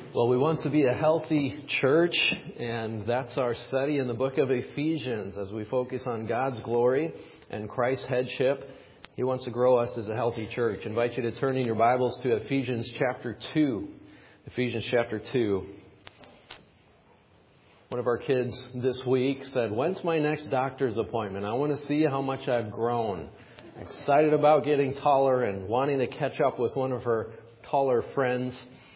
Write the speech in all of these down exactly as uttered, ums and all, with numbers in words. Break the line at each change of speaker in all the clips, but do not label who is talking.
Well, we want to be a healthy church, and that's our study in the book of Ephesians as we focus on God's glory and Christ's headship. He wants to grow us as a healthy church. I invite you to turn in your Bibles to Ephesians chapter two. Ephesians chapter two. One of our kids this week said, "When's my next doctor's appointment? I want to see how much I've grown." Excited about getting taller and wanting to catch up with one of her taller friends.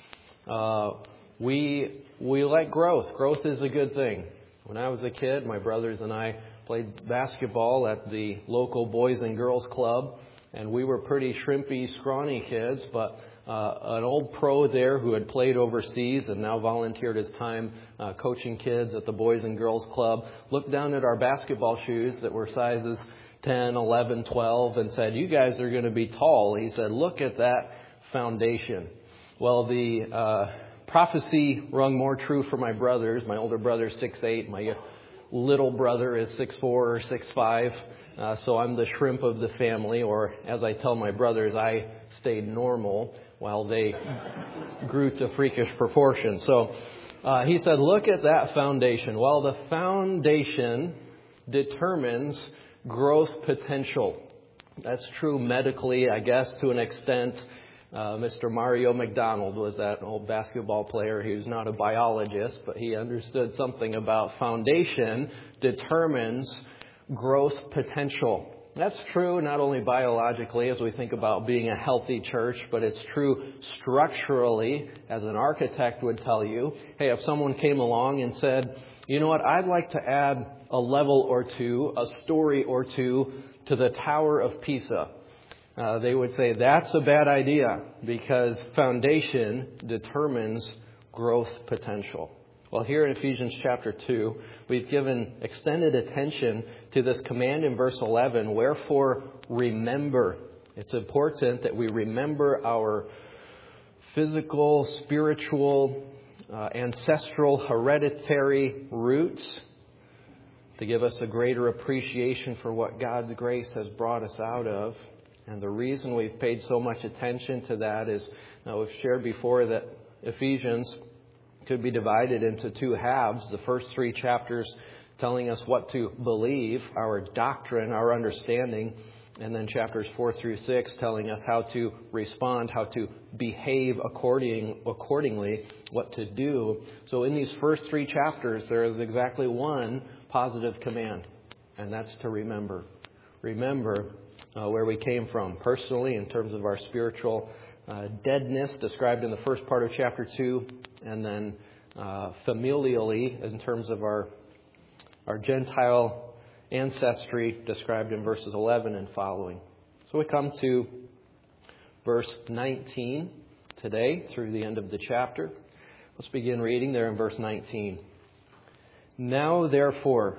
Uh, we we like growth. Growth is a good thing. When I was a kid, my brothers and I played basketball at the local Boys and Girls Club, and we were pretty shrimpy, scrawny kids, but uh, an old pro there who had played overseas and now volunteered his time uh, coaching kids at the Boys and Girls Club looked down at our basketball shoes that were sizes ten, eleven, twelve and said, "You guys are going to be tall." He said, "Look at that foundation." Well, the uh, prophecy rung more true for my brothers. My older brother is six eight. My little brother is six four or six five. Uh, so I'm the shrimp of the family, or as I tell my brothers, I stayed normal while they grew to freakish proportions. So uh, he said, "Look at that foundation." Well, the foundation determines growth potential. That's true medically, I guess, to an extent. Uh, Mister Mario McDonald was that old basketball player. He was not a biologist, but he understood something about foundation determines growth potential. That's true not only biologically as we think about being a healthy church, but it's true structurally, as an architect would tell you. Hey, if someone came along and said, "You know what, I'd like to add a level or two, a story or two to the Tower of Pisa," Uh, they would say that's a bad idea because foundation determines growth potential. Well, here in Ephesians chapter two, we've given extended attention to this command in verse eleven, "Wherefore remember." It's important that we remember our physical, spiritual, uh, ancestral, hereditary roots to give us a greater appreciation for what God's grace has brought us out of. And the reason we've paid so much attention to that is, uh, we've shared before that Ephesians could be divided into two halves. The first three chapters telling us what to believe, our doctrine, our understanding. And then chapters four through six telling us how to respond, how to behave according, accordingly, what to do. So in these first three chapters, there is exactly one positive command, and that's to remember. Remember Uh, where we came from personally in terms of our spiritual uh, deadness described in the first part of chapter two, and then uh, familially in terms of our our Gentile ancestry described in verses eleven and following. So we come to verse nineteen today through the end of the chapter. Let's begin reading there in verse nineteen. "Now therefore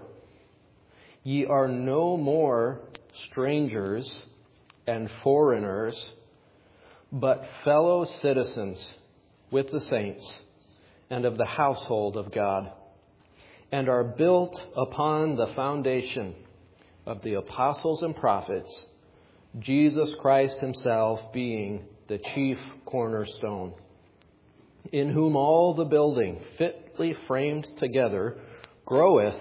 ye are no more strangers and foreigners, but fellow citizens with the saints and of the household of God, and are built upon the foundation of the apostles and prophets, Jesus Christ himself being the chief cornerstone, in whom all the building fitly framed together groweth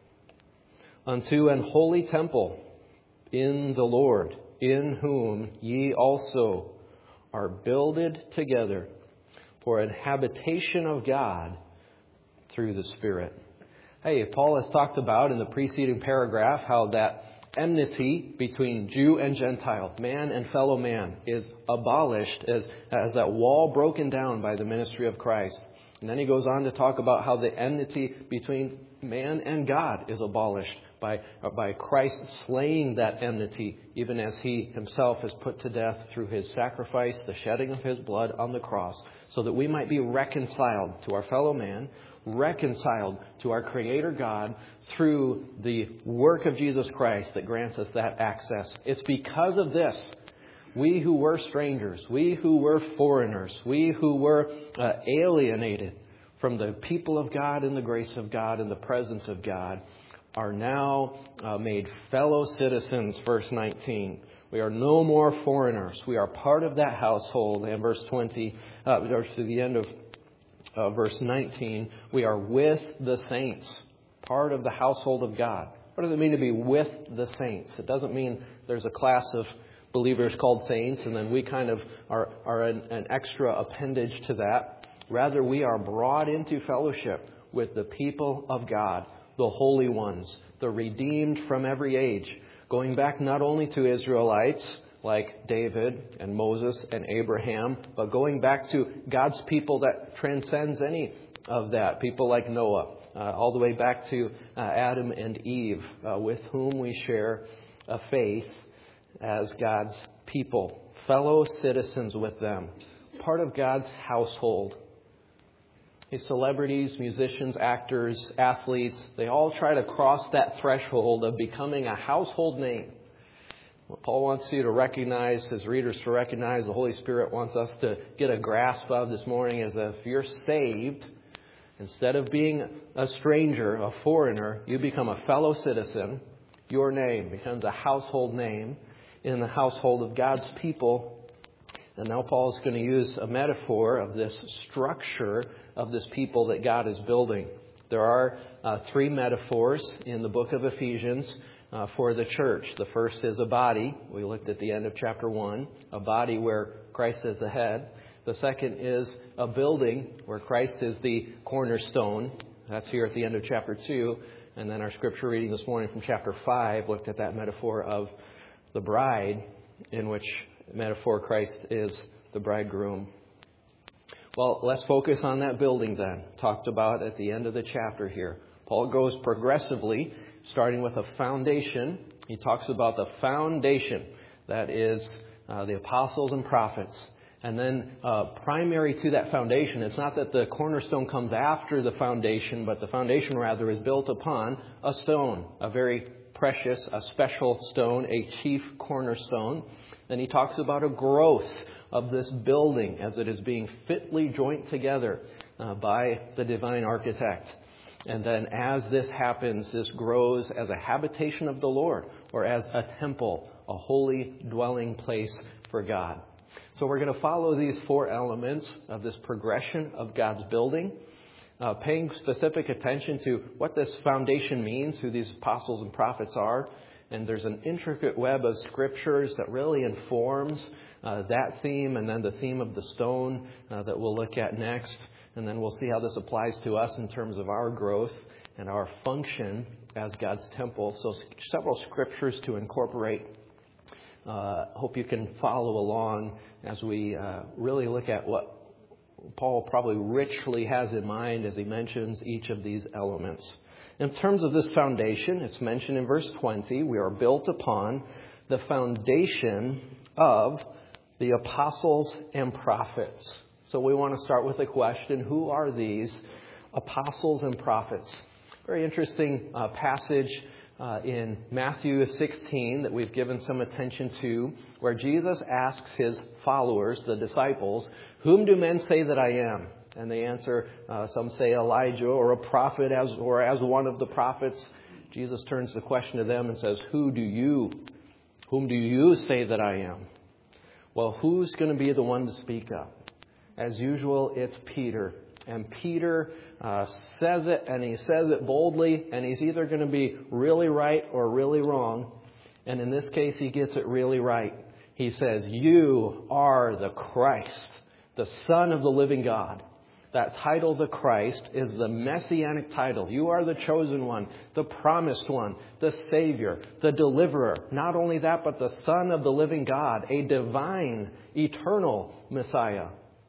unto an holy temple in the Lord, in whom ye also are builded together for an habitation of God through the Spirit." Hey, Paul has talked about in the preceding paragraph how that enmity between Jew and Gentile, man and fellow man, is abolished as, as that wall broken down by the ministry of Christ. And then he goes on to talk about how the enmity between man and God is abolished by, by Christ slaying that enmity, even as he himself is put to death through his sacrifice, the shedding of his blood on the cross, so that we might be reconciled to our fellow man, reconciled to our Creator God through the work of Jesus Christ that grants us that access. It's because of this, we who were strangers, we who were foreigners, we who were uh, alienated from the people of God and the grace of God and the presence of God, are now uh, made fellow citizens, verse nineteen. We are no more foreigners. We are part of that household. And verse twenty, uh, or to the end of uh, verse nineteen, we are with the saints, part of the household of God. What does it mean to be with the saints? It doesn't mean there's a class of believers called saints and then we kind of are, are an, an extra appendage to that. Rather, we are brought into fellowship with the people of God, the holy ones, the redeemed from every age, going back not only to Israelites like David and Moses and Abraham, but going back to God's people that transcends any of that, people like Noah, uh, all the way back to uh, Adam and Eve, uh, with whom we share a faith as God's people, fellow citizens with them, part of God's household. These celebrities, musicians, actors, athletes, they all try to cross that threshold of becoming a household name. What Paul wants you to recognize, his readers to recognize, the Holy Spirit wants us to get a grasp of this morning is that if you're saved, instead of being a stranger, a foreigner, you become a fellow citizen. Your name becomes a household name in the household of God's people. And now Paul is going to use a metaphor of this structure of this people that God is building. There are uh, three metaphors in the book of Ephesians uh, for the church. The first is a body. We looked at the end of chapter one, a body where Christ is the head. The second is a building where Christ is the cornerstone. That's here at the end of chapter two. And then our scripture reading this morning from chapter five looked at that metaphor of the bride, in which metaphor Christ is the bridegroom. Well, let's focus on that building then, talked about at the end of the chapter here. Paul goes progressively, starting with a foundation. He talks about the foundation, that is uh, the apostles and prophets. And then uh, primary to that foundation, it's not that the cornerstone comes after the foundation, but the foundation rather is built upon a stone, a very precious, a special stone, a chief cornerstone. And he talks about a growth of this building as it is being fitly joined together uh, by the divine architect. And then as this happens, this grows as a habitation of the Lord, or as a temple, a holy dwelling place for God. So we're going to follow these four elements of this progression of God's building, uh, paying specific attention to what this foundation means, who these apostles and prophets are. And there's an intricate web of scriptures that really informs uh, that theme, and then the theme of the stone uh, that we'll look at next. And then we'll see how this applies to us in terms of our growth and our function as God's temple. So several scriptures to incorporate. Uh, hope you can follow along as we uh, really look at what Paul probably richly has in mind as he mentions each of these elements. In terms of this foundation, it's mentioned in verse twenty, we are built upon the foundation of the apostles and prophets. So we want to start with a question, who are these apostles and prophets? Very interesting uh, passage uh, in Matthew sixteen that we've given some attention to, where Jesus asks his followers, the disciples, whom do men say that I am? And they answer, uh, some say Elijah or a prophet as or as one of the prophets. Jesus turns the question to them and says, who do you, whom do you say that I am? Well, who's going to be the one to speak up? As usual, it's Peter. And Peter uh, says it, and he says it boldly, and he's either going to be really right or really wrong. And in this case, he gets it really right. He says, you are the Christ, the Son of the living God. That title, the Christ, is the messianic title. You are the chosen one, the promised one, the Savior, the deliverer. Not only that, but the Son of the living God, a divine, eternal Messiah.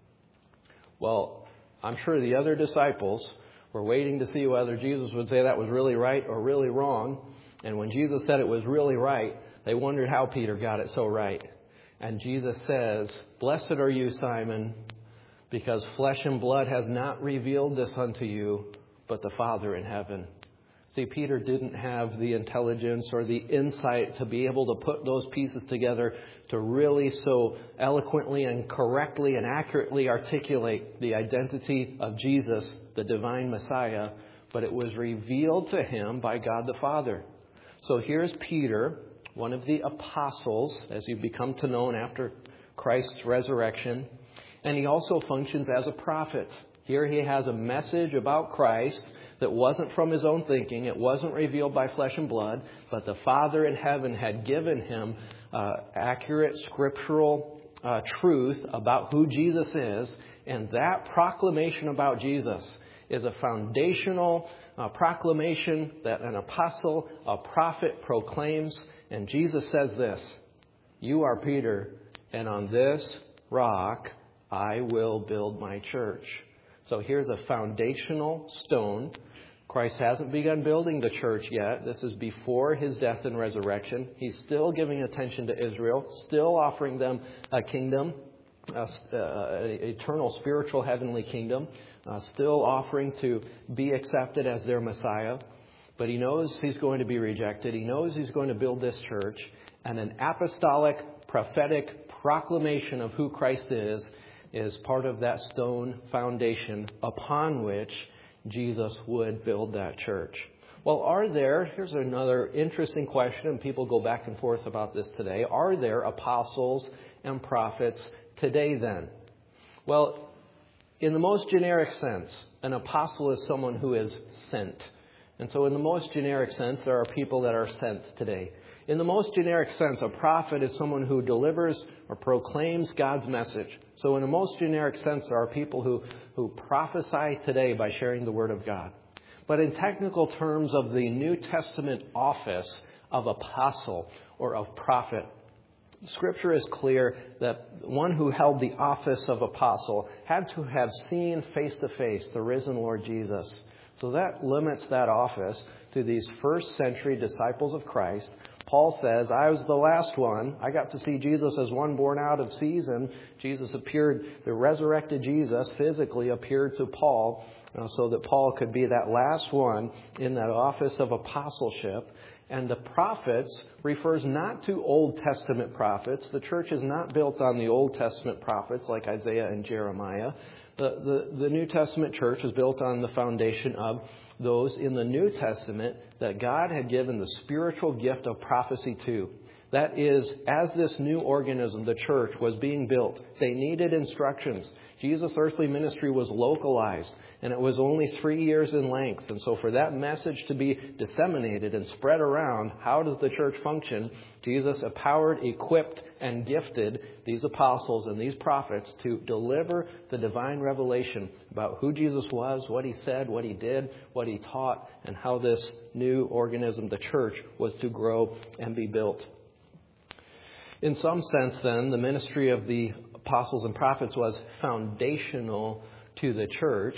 Well, I'm sure the other disciples were waiting to see whether Jesus would say that was really right or really wrong. And when Jesus said it was really right, they wondered how Peter got it so right. And Jesus says, blessed are you, Simon, because flesh and blood has not revealed this unto you, but the Father in heaven. See, Peter didn't have the intelligence or the insight to be able to put those pieces together to really so eloquently and correctly and accurately articulate the identity of Jesus, the divine Messiah, but it was revealed to him by God the Father. So here's Peter, one of the apostles, as you become to know after Christ's resurrection. And he also functions as a prophet. Here he has a message about Christ that wasn't from his own thinking. It wasn't revealed by flesh and blood, but the Father in heaven had given him uh, accurate scriptural uh, truth about who Jesus is. And that proclamation about Jesus is a foundational uh, proclamation that an apostle, a prophet proclaims. And Jesus says this, "You are Peter, and on this rock I will build my church." So here's a foundational stone. Christ hasn't begun building the church yet. This is before his death and resurrection. He's still giving attention to Israel, still offering them a kingdom, an eternal spiritual heavenly kingdom, uh, still offering to be accepted as their Messiah. But he knows he's going to be rejected. He knows he's going to build this church. And an apostolic, prophetic proclamation of who Christ is is part of that stone foundation upon which Jesus would build that church. Well, are there, here's another interesting question, and people go back and forth about this today. Are there apostles and prophets today then? Well, in the most generic sense, an apostle is someone who is sent. And so in the most generic sense, there are people that are sent today. In the most generic sense, a prophet is someone who delivers or proclaims God's message. So in the most generic sense, there are people who, who prophesy today by sharing the Word of God. But in technical terms of the New Testament office of apostle or of prophet, Scripture is clear that one who held the office of apostle had to have seen face to face the risen Lord Jesus. So that limits that office to these first century disciples of Christ. Paul says, I was the last one. I got to see Jesus as one born out of season. Jesus appeared, the resurrected Jesus physically appeared to Paul uh, so that Paul could be that last one in that office of apostleship. And the prophets refers not to Old Testament prophets. The church is not built on the Old Testament prophets like Isaiah and Jeremiah. The, the, the New Testament church is built on the foundation of those in the New Testament that God had given the spiritual gift of prophecy to. That is, as this new organism, the church, was being built, they needed instructions. Jesus' earthly ministry was localized, and it was only three years in length. And so for that message to be disseminated and spread around, how does the church function? Jesus empowered, equipped, and gifted these apostles and these prophets to deliver the divine revelation about who Jesus was, what he said, what he did, what he taught, and how this new organism, the church, was to grow and be built. In some sense, then, the ministry of the apostles and prophets was foundational to the church.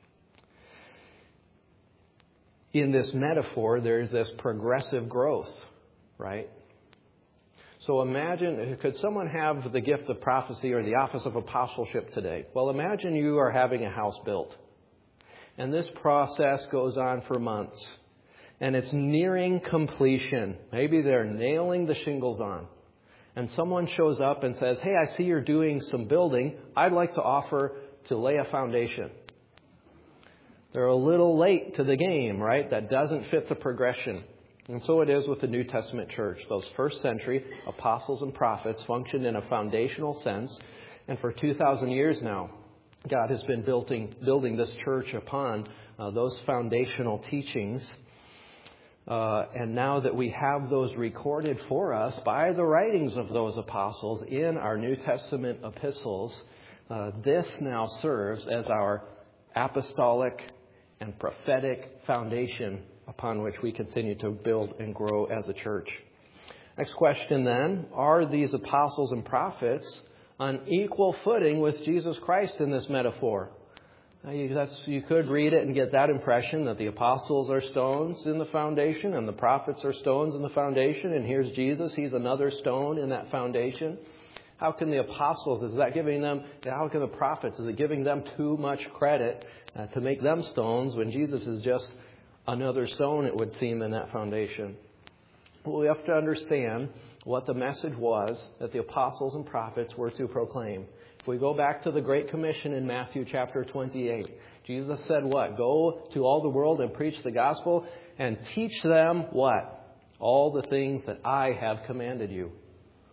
In this metaphor, there's this progressive growth, right? So imagine, could someone have the gift of prophecy or the office of apostleship today? Well, imagine you are having a house built. And this process goes on for months. And it's nearing completion. Maybe they're nailing the shingles on. And someone shows up and says, hey, I see you're doing some building. I'd like to offer to lay a foundation. They're a little late to the game, right? That doesn't fit the progression. And so it is with the New Testament church. Those first century apostles and prophets functioned in a foundational sense. And for two thousand years now, God has been building, building this church upon uh, those foundational teachings. Uh, and now that we have those recorded for us by the writings of those apostles in our New Testament epistles, uh, this now serves as our apostolic and prophetic foundation upon which we continue to build and grow as a church. Next question then, are these apostles and prophets on equal footing with Jesus Christ in this metaphor? You, that's, you could read it and get that impression that the apostles are stones in the foundation and the prophets are stones in the foundation. And here's Jesus. He's another stone in that foundation. How can the apostles, is that giving them, how can the prophets, is it giving them too much credit uh, to make them stones when Jesus is just another stone, it would seem, in that foundation? Well, we have to understand what the message was that the apostles and prophets were to proclaim. If we go back to the Great Commission in Matthew chapter twenty-eight, Jesus said what? Go to all the world and preach the gospel and teach them what? All the things that I have commanded you.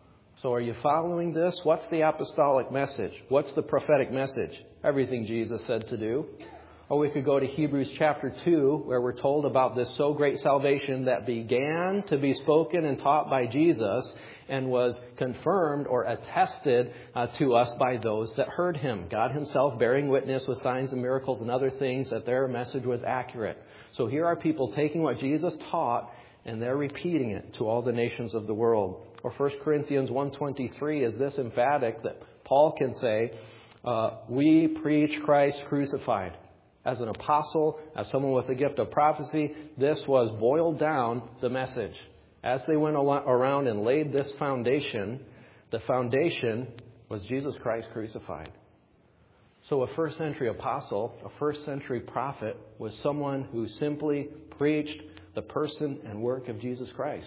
So are you following this? What's the apostolic message? What's the prophetic message? Everything Jesus said to do. Or we could go to Hebrews chapter two, where we're told about this so great salvation that began to be spoken and taught by Jesus and was confirmed or attested uh, to us by those that heard him. God himself bearing witness with signs and miracles and other things that their message was accurate. So here are people taking what Jesus taught and they're repeating it to all the nations of the world. Or First Corinthians one twenty-three is this emphatic that Paul can say, uh, we preach Christ crucified. As an apostle, as someone with the gift of prophecy, this was boiled down the message. As they went around and laid this foundation, the foundation was Jesus Christ crucified. So a first century apostle, a first century prophet, was someone who simply preached the person and work of Jesus Christ.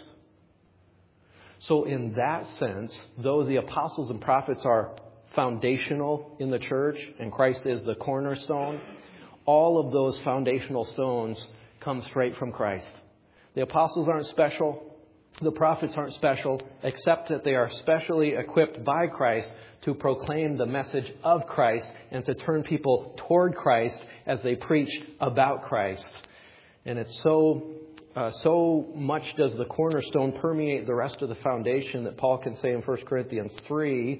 So in that sense, though the apostles and prophets are foundational in the church and Christ is the cornerstone, all of those foundational stones come straight from Christ. The apostles aren't special. The prophets aren't special, except that they are specially equipped by Christ to proclaim the message of Christ and to turn people toward Christ as they preach about Christ. And it's so, uh, so much does the cornerstone permeate the rest of the foundation that Paul can say in First Corinthians three,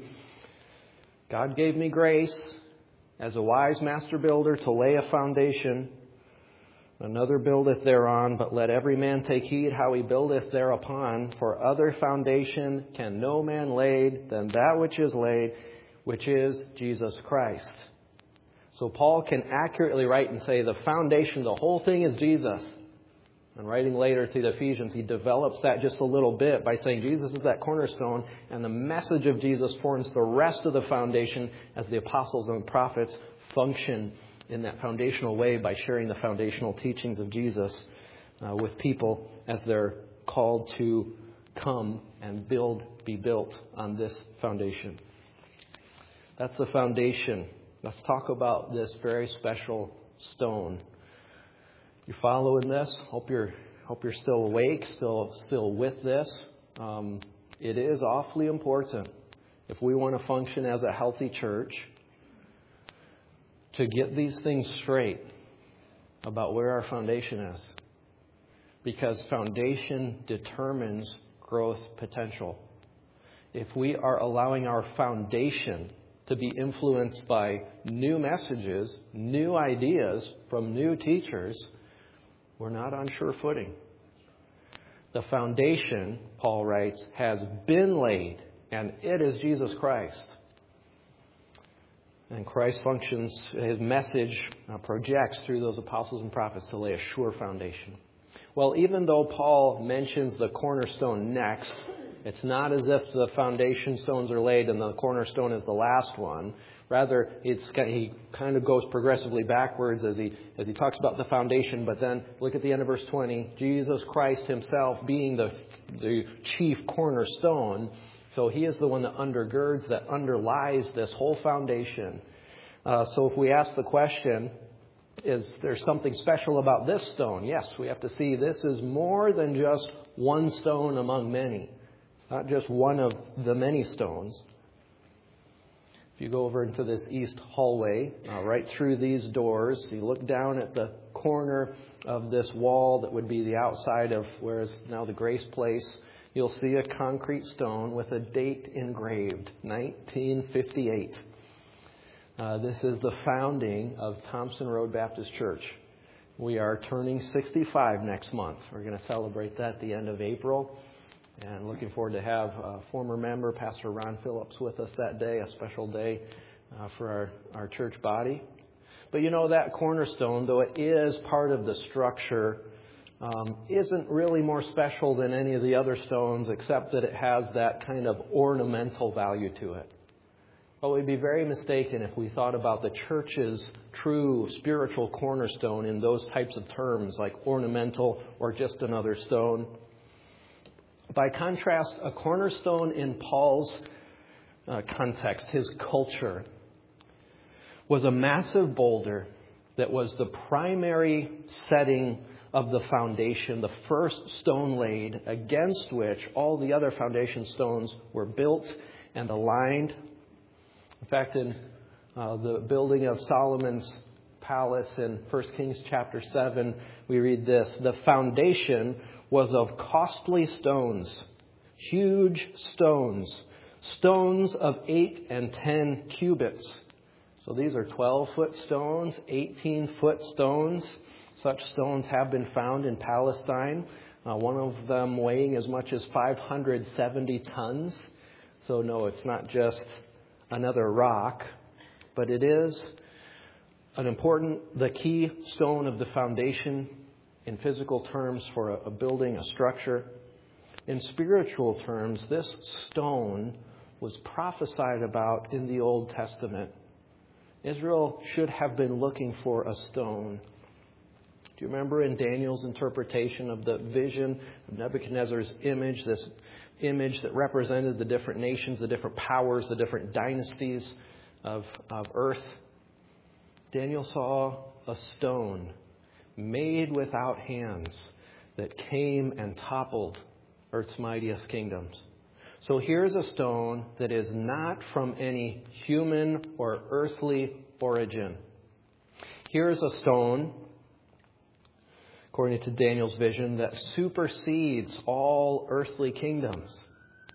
God gave me grace as a wise master builder to lay a foundation. Another buildeth thereon, but let every man take heed how he buildeth thereupon. For other foundation can no man lay than that which is laid, which is Jesus Christ. So Paul can accurately write and say the foundation, the whole thing is Jesus. And writing later to the Ephesians, he develops that just a little bit by saying Jesus is that cornerstone, and the message of Jesus forms the rest of the foundation as the apostles and prophets function in that foundational way by sharing the foundational teachings of Jesus uh, with people as they're called to come and build, be built on this foundation. That's the foundation. Let's talk about this very special stone. You following this? Hope you're hope you're still awake, still still with this. Um, it is awfully important if we want to function as a healthy church to get these things straight about where our foundation is, because foundation determines growth potential. If we are allowing our foundation to be influenced by new messages, new ideas from new teachers, we're not on sure footing. The foundation, Paul writes, has been laid, and it is Jesus Christ. And Christ functions, his message uh, projects through those apostles and prophets to lay a sure foundation. Well, even though Paul mentions the cornerstone next, it's not as if the foundation stones are laid and the cornerstone is the last one. Rather, it's, he kind of goes progressively backwards as he as he talks about the foundation. But then look at the end of verse twenty. Jesus Christ himself being the, the chief cornerstone. So he is the one that undergirds, that underlies this whole foundation. Uh, so if we ask the question, is there something special about this stone? Yes, we have to see this is more than just one stone among many. It's not just one of the many stones. If you go over into this east hallway, uh, right through these doors, you look down at the corner of this wall that would be the outside of where is now the Grace Place. You'll see a concrete stone with a date engraved, nineteen fifty-eight. Uh, this is the founding of Thompson Road Baptist Church. We are turning sixty-five next month. We're going to celebrate that at the end of April. And looking forward to have a former member, Pastor Ron Phillips, with us that day, a special day uh, for our, our church body. But you know, that cornerstone, though it is part of the structure, um, isn't really more special than any of the other stones, except that it has that kind of ornamental value to it. But we'd be very mistaken if we thought about the church's true spiritual cornerstone in those types of terms, like ornamental or just another stone. By contrast, a cornerstone in Paul's uh, context, his culture, was a massive boulder that was the primary setting of the foundation, the first stone laid against which all the other foundation stones were built and aligned. In fact, in uh, the building of Solomon's palace in First Kings chapter seven, we read this: the foundation was of costly stones, huge stones, stones of eight and ten cubits. So these are twelve-foot stones, eighteen-foot stones. Such stones have been found in Palestine, uh, one of them weighing as much as five hundred seventy tons. So no, it's not just another rock, but it is an important, the key stone of the foundation in physical terms for a, a building, a structure. In spiritual terms, this stone was prophesied about in the Old Testament. Israel should have been looking for a stone. Do you remember in Daniel's interpretation of the vision of Nebuchadnezzar's image, this image that represented the different nations, the different powers, the different dynasties of, of earth? Daniel saw a stone made without hands that came and toppled earth's mightiest kingdoms. So here's a stone that is not from any human or earthly origin. Here's a stone, according to Daniel's vision, that supersedes all earthly kingdoms.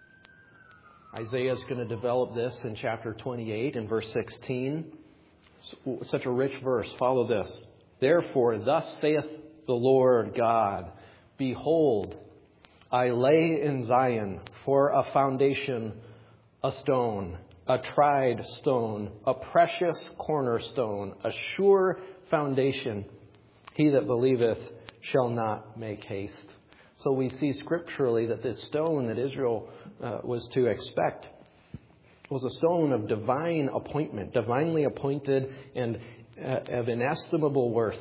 Isaiah is going to develop this in chapter twenty-eight and verse sixteen. Such a rich verse. Follow this. Therefore, thus saith the Lord God, behold, I lay in Zion for a foundation a stone, a tried stone, a precious cornerstone, a sure foundation. He that believeth shall not make haste. So we see scripturally that this stone that Israel uh, was to expect was a stone of divine appointment, divinely appointed and uh, of inestimable worth.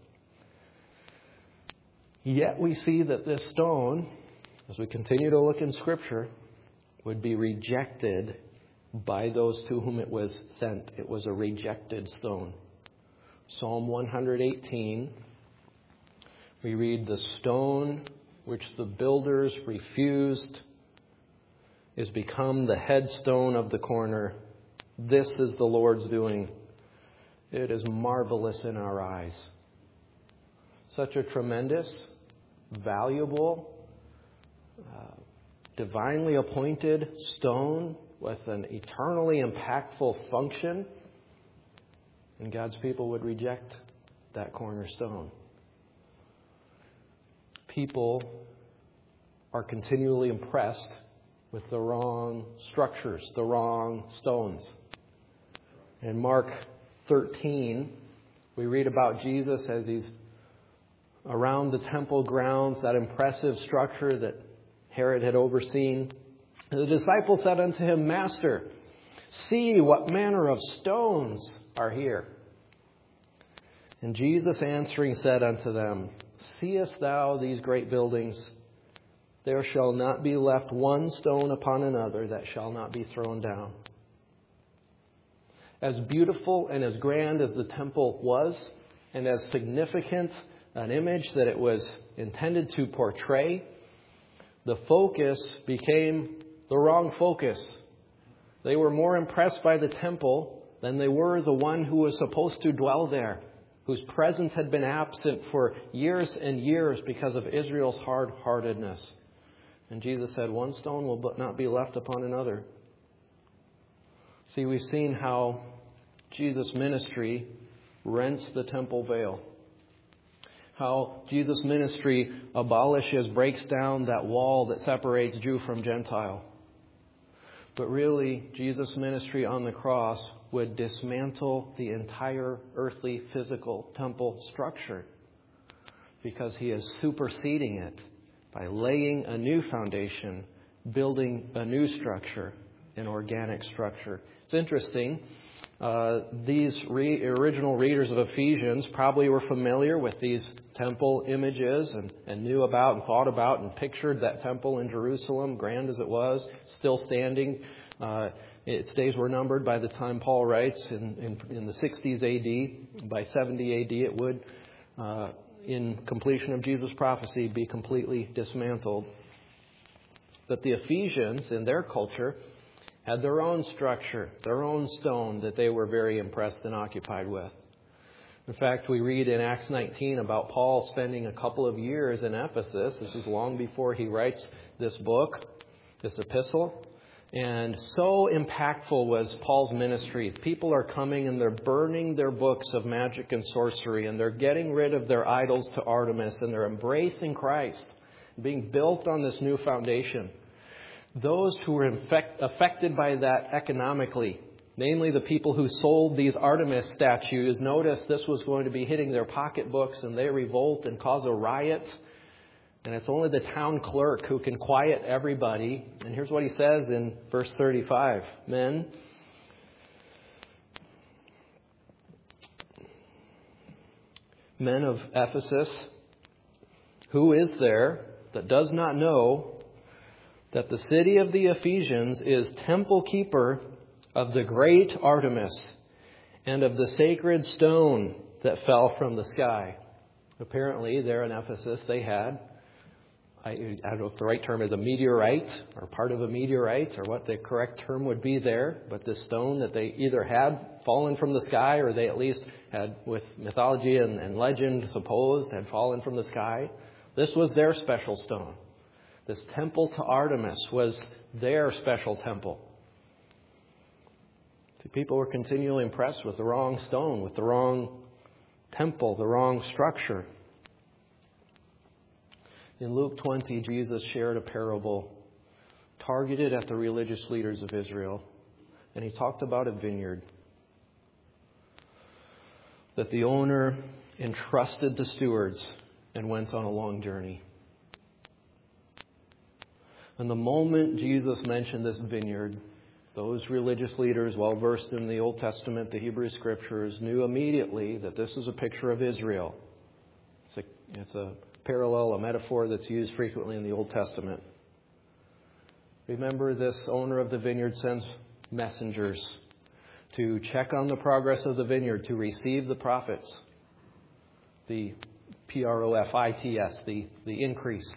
Yet we see that this stone, as we continue to look in Scripture, would be rejected by those to whom it was sent. It was a rejected stone. Psalm one eighteen, we read, the stone which the builders refused is become the headstone of the corner. This is the Lord's doing. It is marvelous in our eyes. Such a tremendous, valuable, uh, divinely appointed stone with an eternally impactful function. And God's people would reject that cornerstone. People are continually impressed with the wrong structures, the wrong stones. In Mark thirteen, we read about Jesus as he's around the temple grounds, that impressive structure that Herod had overseen. And the disciples said unto him, Master, see what manner of stones are here. And Jesus answering said unto them, Seest thou these great buildings? There shall not be left one stone upon another that shall not be thrown down. As beautiful and as grand as the temple was, and as significant an image that it was intended to portray, the focus became the wrong focus. They were more impressed by the temple than they were the one who was supposed to dwell there, whose presence had been absent for years and years because of Israel's hard-heartedness. And Jesus said, one stone will not be left upon another. See, we've seen how Jesus' ministry rents the temple veil. How Jesus' ministry abolishes, breaks down that wall that separates Jew from Gentile. But really, Jesus' ministry on the cross would dismantle the entire earthly physical temple structure, because he is superseding it by laying a new foundation, building a new structure, an organic structure. It's interesting. Uh, these re- original readers of Ephesians probably were familiar with these temple images and, and knew about and thought about and pictured that temple in Jerusalem, grand as it was, still standing. Uh, its days were numbered by the time Paul writes in, in, in the sixties A D. By seventy A D it would, uh, in completion of Jesus' prophecy, be completely dismantled. But the Ephesians, in their culture, had their own structure, their own stone that they were very impressed and occupied with. In fact, we read in Acts nineteen about Paul spending a couple of years in Ephesus. This is long before he writes this book, this epistle. And so impactful was Paul's ministry. People are coming and they're burning their books of magic and sorcery, and they're getting rid of their idols to Artemis, and they're embracing Christ, being built on this new foundation. Those who were infect, affected by that economically, namely the people who sold these Artemis statues, noticed this was going to be hitting their pocketbooks, and they revolt and cause a riot. And it's only the town clerk who can quiet everybody. And here's what he says in verse thirty-five. Men, men of Ephesus, who is there that does not know that the city of the Ephesians is temple keeper of the great Artemis and of the sacred stone that fell from the sky? Apparently, there in Ephesus, they had, I, I don't know if the right term is a meteorite or part of a meteorite or what the correct term would be there, but this stone that they either had fallen from the sky or they at least had, with mythology and, and legend supposed, had fallen from the sky. This was their special stone. This temple to Artemis was their special temple. See, people were continually impressed with the wrong stone, with the wrong temple, the wrong structure. In Luke twenty, Jesus shared a parable targeted at the religious leaders of Israel. And he talked about a vineyard that the owner entrusted to stewards and went on a long journey. And the moment Jesus mentioned this vineyard, those religious leaders, well versed in the Old Testament, the Hebrew Scriptures, knew immediately that this was a picture of Israel. It's a, it's a parallel, a metaphor that's used frequently in the Old Testament. Remember, this owner of the vineyard sends messengers to check on the progress of the vineyard, to receive the profits, the P R O F I T S, the, the increase.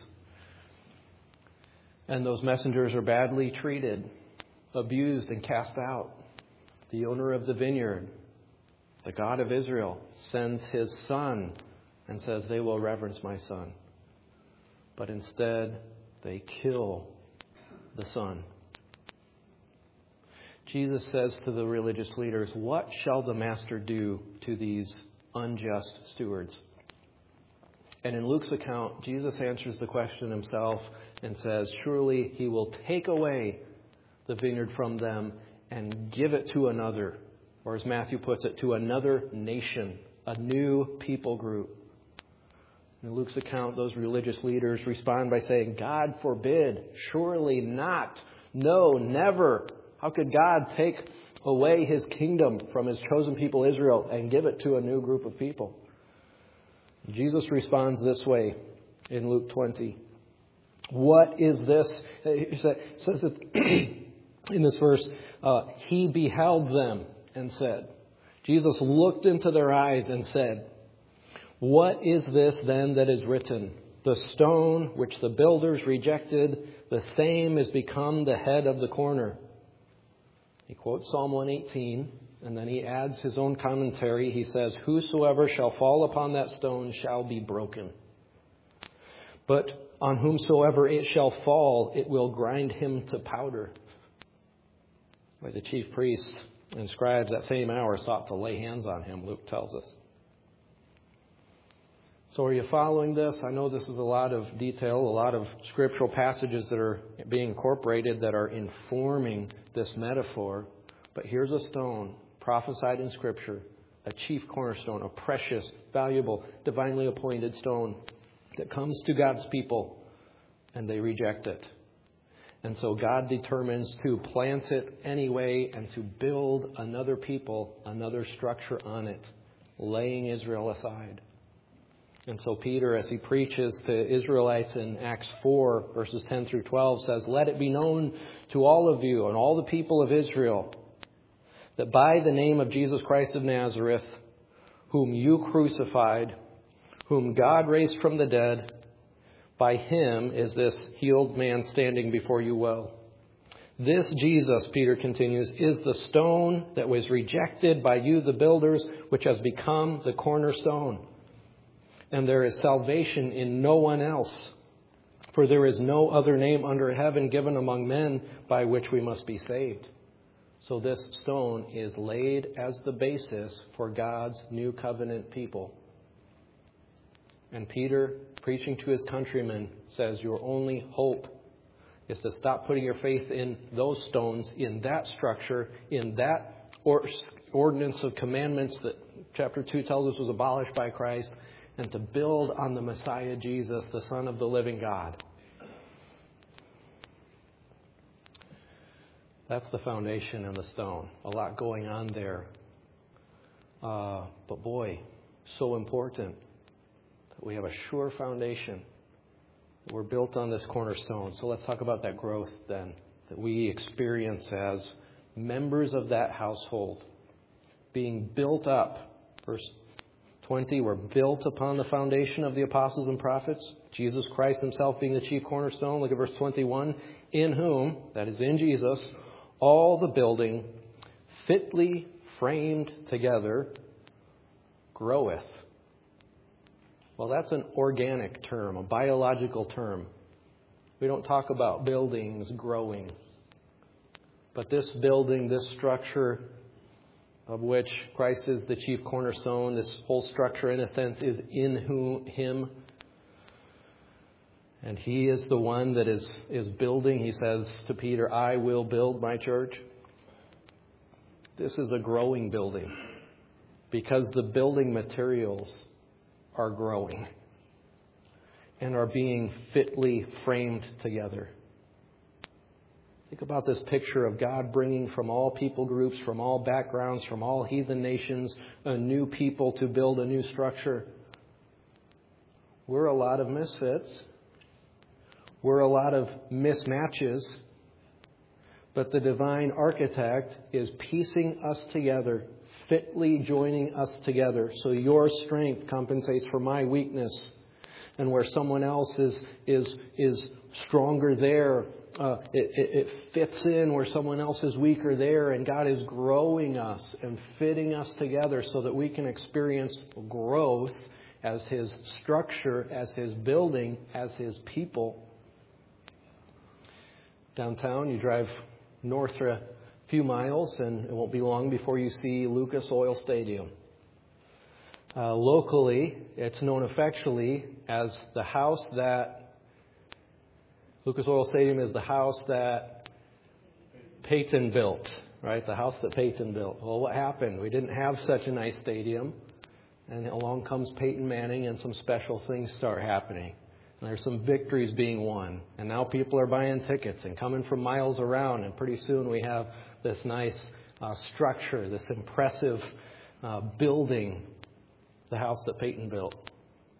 And those messengers are badly treated, abused, and cast out. The owner of the vineyard, the God of Israel, sends his son and says, they will reverence my son. But instead, they kill the son. Jesus says to the religious leaders, what shall the master do to these unjust stewards? And in Luke's account, Jesus answers the question himself and says, surely he will take away the vineyard from them and give it to another. Or as Matthew puts it, to another nation, a new people group. In Luke's account, those religious leaders respond by saying, God forbid, surely not, no, never. How could God take away his kingdom from his chosen people Israel and give it to a new group of people? Jesus responds this way in Luke twenty. What is this? It says that in this verse, uh, he beheld them and said, Jesus looked into their eyes and said, what is this then that is written? The stone which the builders rejected, the same is become the head of the corner. He quotes Psalm one eighteen, and then he adds his own commentary. He says, whosoever shall fall upon that stone shall be broken. But on whomsoever it shall fall, it will grind him to powder. Why the chief priests and scribes that same hour sought to lay hands on him, Luke tells us. So are you following this? I know this is a lot of detail, a lot of scriptural passages that are being incorporated that are informing this metaphor. But here's a stone prophesied in Scripture, a chief cornerstone, a precious, valuable, divinely appointed stone that comes to God's people and they reject it. And so God determines to plant it anyway and to build another people, another structure on it, laying Israel aside. And so Peter, as he preaches to Israelites in Acts four, verses ten through twelve, says, let it be known to all of you and all the people of Israel that by the name of Jesus Christ of Nazareth, whom you crucified, whom God raised from the dead. By him is this healed man standing before you well. This Jesus," Peter continues, "is the stone that was rejected by you, the builders, which has become the cornerstone. And there is salvation in no one else. For there is no other name under heaven given among men by which we must be saved." So this stone is laid as the basis for God's new covenant people. And Peter, preaching to his countrymen, says your only hope is to stop putting your faith in those stones, in that structure, in that or- ordinance of commandments that chapter two tells us was abolished by Christ, and to build on the Messiah Jesus, the Son of the living God. That's the foundation and the stone. A lot going on there. Uh, but boy, so important that we have a sure foundation. That we're built on this cornerstone. So let's talk about that growth then, that we experience as members of that household. Being built up. Verse twenty, we're built upon the foundation of the apostles and prophets. Jesus Christ himself being the chief cornerstone. Look at verse twenty-one. In whom, that is in Jesus, all the building fitly framed together groweth. Well, that's an organic term, a biological term. We don't talk about buildings growing. But this building, this structure of which Christ is the chief cornerstone, this whole structure in a sense is in whom, him. And he is the one that is, is building. He says to Peter, "I will build my church." This is a growing building because the building materials are growing and are being fitly framed together. Think about this picture of God bringing from all people groups, from all backgrounds, from all heathen nations, a new people to build a new structure. We're a lot of misfits. We're a lot of mismatches. But the divine architect is piecing us together, fitly joining us together. So your strength compensates for my weakness. And where someone else is is is stronger there, uh, it, it, it fits in where someone else is weaker there. And God is growing us and fitting us together so that we can experience growth as His structure, as His building, as His people. Downtown, you drive north for a few miles, and it won't be long before you see Lucas Oil Stadium. Uh, locally, it's known affectionately as the house that, Lucas Oil Stadium is the house that Peyton built, right? The house that Peyton built. Well, what happened? We didn't have such a nice stadium, and along comes Peyton Manning, and some special things start happening. There's some victories being won. And now people are buying tickets and coming from miles around. And pretty soon we have this nice uh, structure, this impressive uh, building, the house that Peyton built.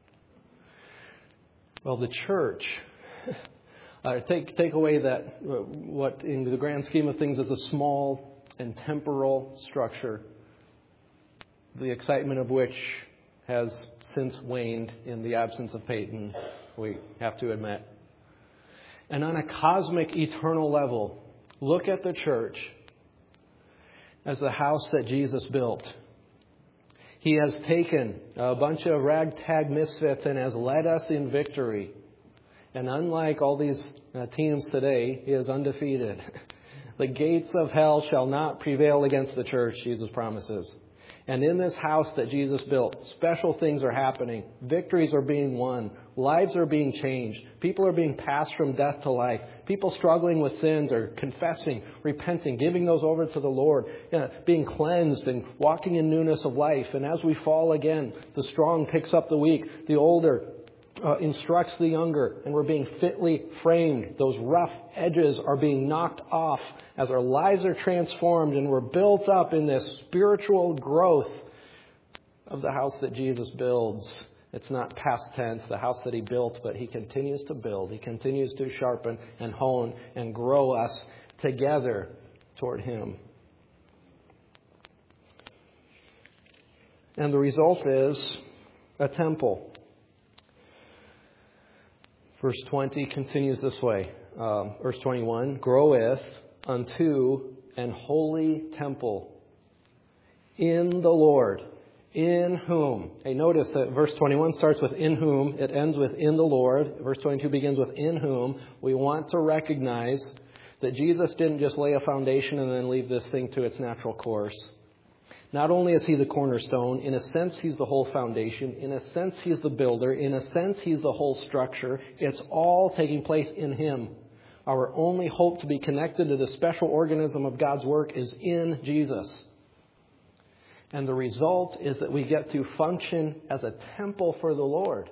Well, the church, uh, take, take away that uh, what in the grand scheme of things is a small and temporal structure, the excitement of which has since waned in the absence of Peyton, we have to admit. And on a cosmic, eternal level, look at the church as the house that Jesus built. He has taken a bunch of ragtag misfits and has led us in victory. And unlike all these uh, teams today, He is undefeated. The gates of hell shall not prevail against the church, Jesus promises. And in this house that Jesus built, special things are happening. Victories are being won. Lives are being changed. People are being passed from death to life. People struggling with sins are confessing, repenting, giving those over to the Lord, you know, being cleansed and walking in newness of life. And as we fall again, the strong picks up the weak. The older uh, instructs the younger. And we're being fitly framed. Those rough edges are being knocked off as our lives are transformed and we're built up in this spiritual growth of the house that Jesus builds. It's not past tense, the house that He built, but He continues to build. He continues to sharpen and hone and grow us together toward Him. And the result is a temple. Verse twenty continues this way. Um, verse twenty-one, groweth unto an holy temple in the Lord, in whom. Hey, notice that verse twenty-one starts with in whom. It ends with in the Lord. Verse twenty-two begins with in whom. We want to recognize that Jesus didn't just lay a foundation and then leave this thing to its natural course. Not only is he the cornerstone, in a sense he's the whole foundation. In a sense he's the builder. In a sense he's the whole structure. It's all taking place in him. Our only hope to be connected to the special organism of God's work is in Jesus. And the result is that we get to function as a temple for the Lord.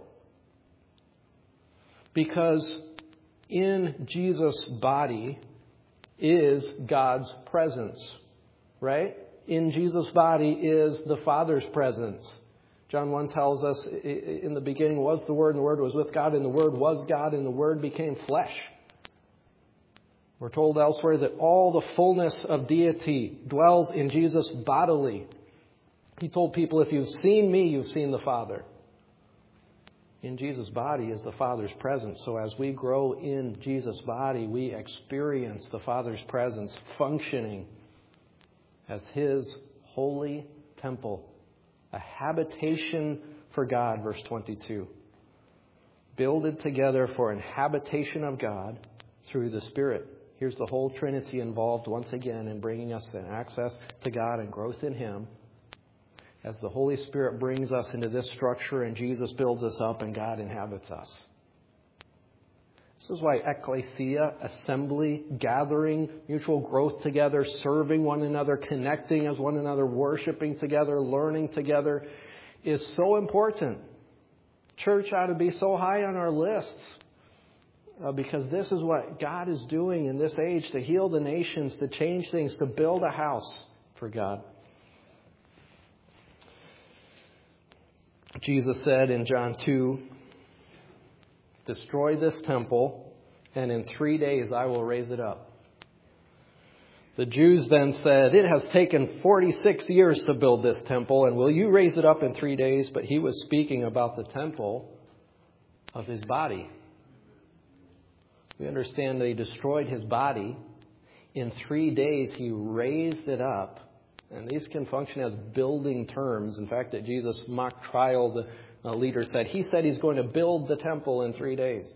Because in Jesus' body is God's presence, right? In Jesus' body is the Father's presence. John one tells us, in the beginning was the Word, and the Word was with God, and the Word was God, and the Word became flesh. We're told elsewhere that all the fullness of deity dwells in Jesus bodily. He told people, if you've seen me, you've seen the Father. In Jesus' body is the Father's presence. So as we grow in Jesus' body, we experience the Father's presence functioning as His holy temple, a habitation for God, verse twenty-two. Builded together for an habitation of God through the Spirit. Here's the whole Trinity involved once again in bringing us in access to God and growth in Him. As the Holy Spirit brings us into this structure and Jesus builds us up and God inhabits us. This is why ecclesia, assembly, gathering, mutual growth together, serving one another, connecting as one another, worshiping together, learning together is so important. Church ought to be so high on our lists uh, because this is what God is doing in this age to heal the nations, to change things, to build a house for God. Jesus said in John two, destroy this temple, and in three days I will raise it up. The Jews then said, it has taken forty-six years to build this temple, and will you raise it up in three days? But he was speaking about the temple of his body. We understand that he destroyed his body. In three days he raised it up. And these can function as building terms. In fact, at Jesus' mock trial, the uh, leader said, he said he's going to build the temple in three days.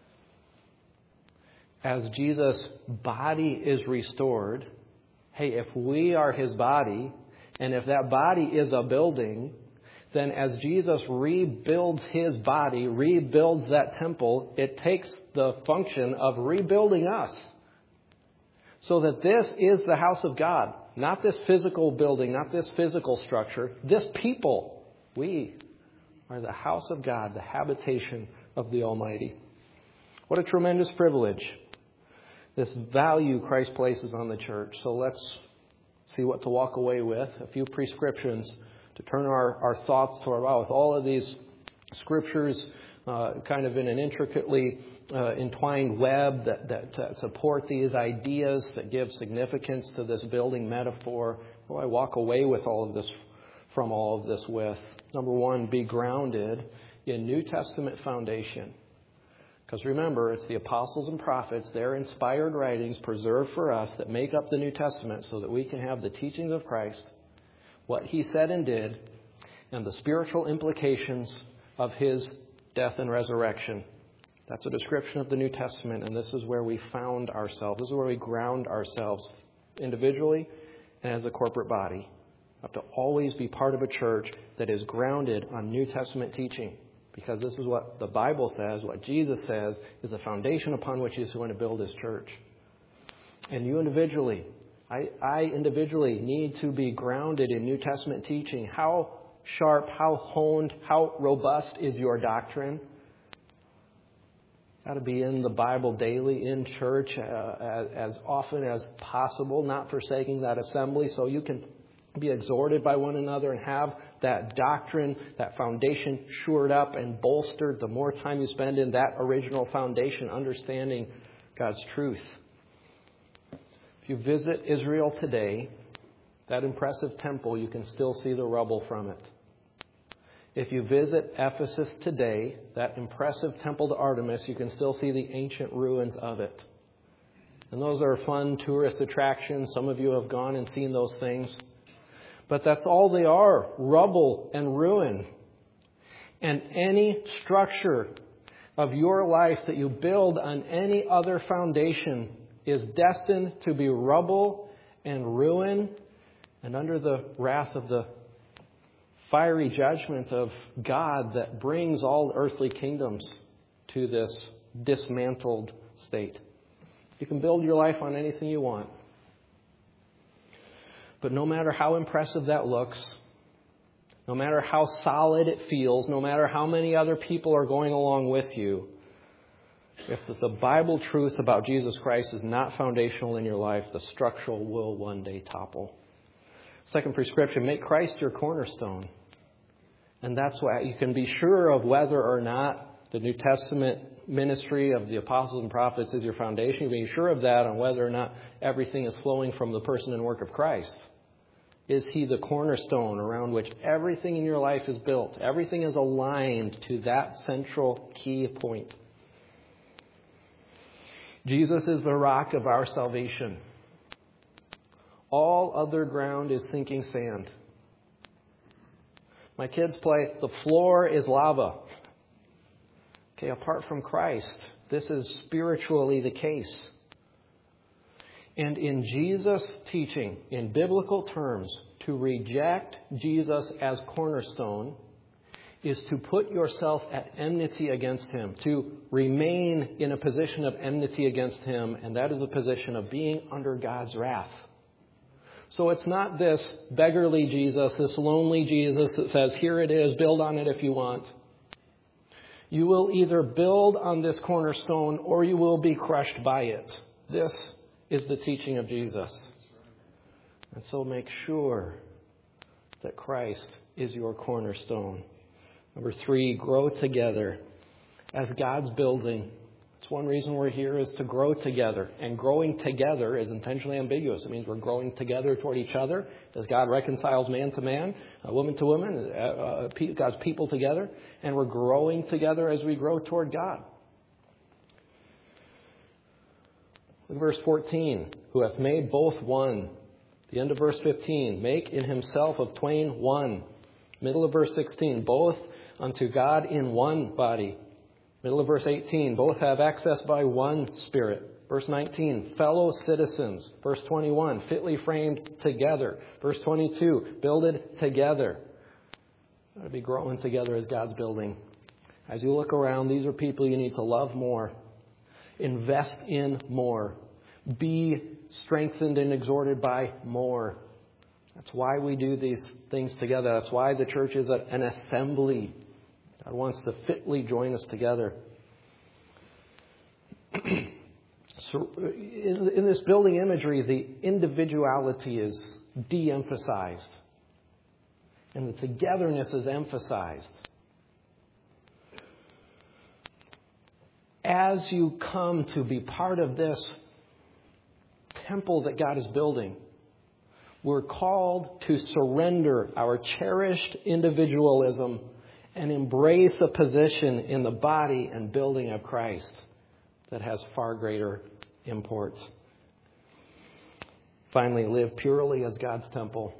As Jesus' body is restored, hey, if we are his body, and if that body is a building, then as Jesus rebuilds his body, rebuilds that temple, it takes the function of rebuilding us. So that this is the house of God. Not this physical building, not this physical structure. This people, we are the house of God, the habitation of the Almighty. What a tremendous privilege. This value Christ places on the church. So let's see what to walk away with. A few prescriptions to turn our, our thoughts toward, wow, with all of these scriptures uh, kind of in an intricately uh, entwined web that, that uh, support these ideas, that give significance to this building metaphor. What do I walk away with all of this, from all of this with? Number one, be grounded in New Testament foundation. Because remember, it's the apostles and prophets, their inspired writings preserved for us that make up the New Testament so that we can have the teachings of Christ, what he said and did, and the spiritual implications of his death and resurrection. That's a description of the New Testament, and this is where we found ourselves. This is where we ground ourselves individually and as a corporate body. We have to always be part of a church that is grounded on New Testament teaching, because this is what the Bible says, what Jesus says, is the foundation upon which he's going to build his church. And you individually, I, I individually need to be grounded in New Testament teaching. How sharp, how honed, how robust is your doctrine? Got to be in the Bible daily, in church uh, as, as often as possible, not forsaking that assembly, so you can be exhorted by one another and have that doctrine, that foundation shored up and bolstered the more time you spend in that original foundation, understanding God's truth. If you visit Israel today, that impressive temple, you can still see the rubble from it. If you visit Ephesus today, that impressive temple to Artemis, you can still see the ancient ruins of it. And those are fun tourist attractions. Some of you have gone and seen those things. But that's all they are, rubble and ruin. And any structure of your life that you build on any other foundation is destined to be rubble and ruin and under the wrath of the fiery judgment of God that brings all earthly kingdoms to this dismantled state. You can build your life on anything you want. But no matter how impressive that looks, no matter how solid it feels, no matter how many other people are going along with you, if the Bible truth about Jesus Christ is not foundational in your life, the structure will one day topple. Second prescription, make Christ your cornerstone. And that's why you can be sure of whether or not the New Testament ministry of the apostles and prophets is your foundation. You can be sure of that on whether or not everything is flowing from the person and work of Christ. Is he the cornerstone around which everything in your life is built? Everything is aligned to that central key point. Jesus is the rock of our salvation. All other ground is sinking sand. My kids play, the floor is lava. Okay, apart from Christ, this is spiritually the case. And in Jesus' teaching, in biblical terms, to reject Jesus as cornerstone is to put yourself at enmity against him, to remain in a position of enmity against him, and that is a position of being under God's wrath. So it's not this beggarly Jesus, this lonely Jesus that says, here it is, build on it if you want. You will either build on this cornerstone or you will be crushed by it. This is the teaching of Jesus. And so make sure that Christ is your cornerstone. Number three, grow together as God's building. It's one reason we're here is to grow together. And growing together is intentionally ambiguous. It means we're growing together toward each other as God reconciles man to man, uh, woman to woman, uh, uh, God's people together. And we're growing together as we grow toward God. Look at verse fourteen. Who hath made both one. The end of verse fifteen. Make in himself of twain one. Middle of verse sixteen. Both unto God in one body. Middle of verse eighteen. Both have access by one Spirit. Verse nineteen. Fellow citizens. Verse twenty-one. Fitly framed together. Verse twenty-two. Builded together. To be growing together as God's building. As you look around, these are people you need to love more. Invest in more. Be strengthened and exhorted by more. That's why we do these things together. That's why the church is an assembly. God wants to fitly join us together. So in, in this building imagery, the individuality is de-emphasized. And the togetherness is emphasized. As you come to be part of this temple that God is building, we're called to surrender our cherished individualism and embrace a position in the body and building of Christ that has far greater import. Finally, live purely as God's temple.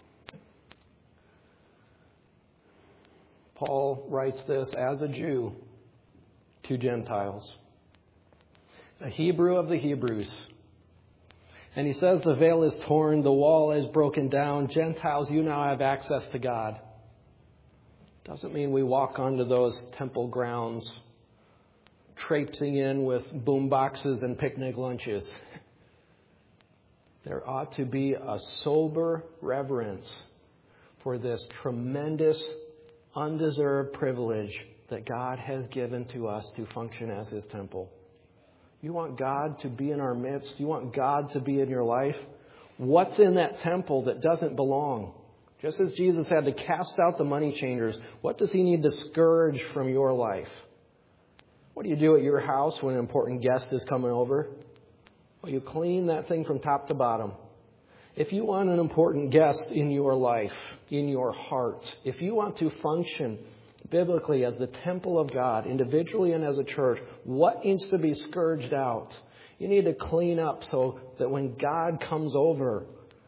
Paul writes this as a Jew to Gentiles, a Hebrew of the Hebrews. And he says the veil is torn, the wall is broken down. Gentiles, you now have access to God. Doesn't mean we walk onto those temple grounds traipsing in with boom boxes and picnic lunches. There ought to be a sober reverence for this tremendous, undeserved privilege that God has given to us to function as his temple. You want God to be in our midst? You want God to be in your life? What's in that temple that doesn't belong? Just as Jesus had to cast out the money changers, what does he need to scourge from your life? What do you do at your house when an important guest is coming over? Well, you clean that thing from top to bottom. If you want an important guest in your life, in your heart, if you want to function biblically as the temple of God, individually and as a church, what needs to be scourged out? You need to clean up so that when God comes over,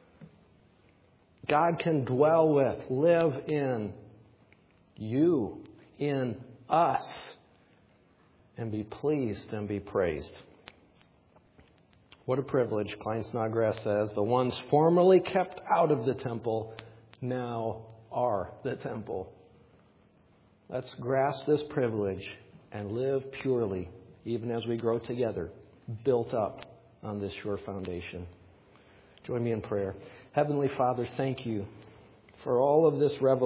God can dwell with, live in you, in us, and be pleased and be praised. What a privilege, Klein Snodgrass says. The ones formerly kept out of the temple now are the temple. Let's grasp this privilege and live purely, even as we grow together, built up on this sure foundation. Join me in prayer. Heavenly Father, thank you for all of this revelation.